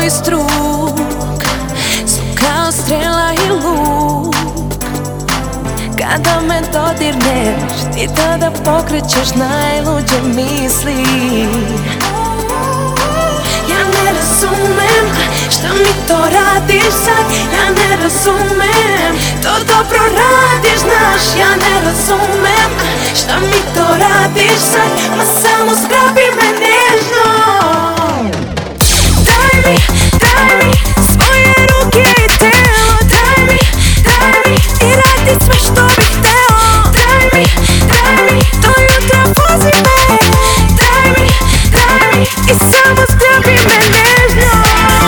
tvoji struk su kao strela i luk. Kada me dodirneš, ti tada pokrećeš najluđe misli. Ja ne razumem šta mi to radiš sad. Ja ne razumem, to dobro radiš, znaš. Ja ne razumem šta mi to radiš sad. Ma samo zgrabi me nježno. Daj mi svoje ruke i telo. Daj mi i radi sve što bih hteo. Daj mi do jutra vozi me. Daj mi i samo zgrabi me nježno.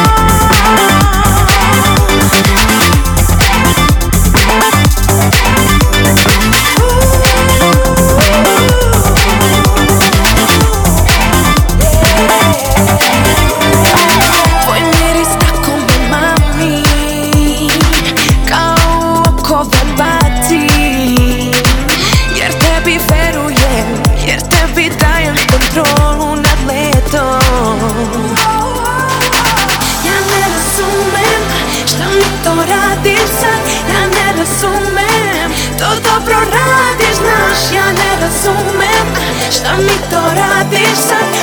Jer tebi verujem, jer tebi dajem kontrolu nad letom. Ja ne razumem šta mi to radiš sad. Ja ne razumem, to dobro radiš, znaš. Ja ne razumem šta mi to radiš sad.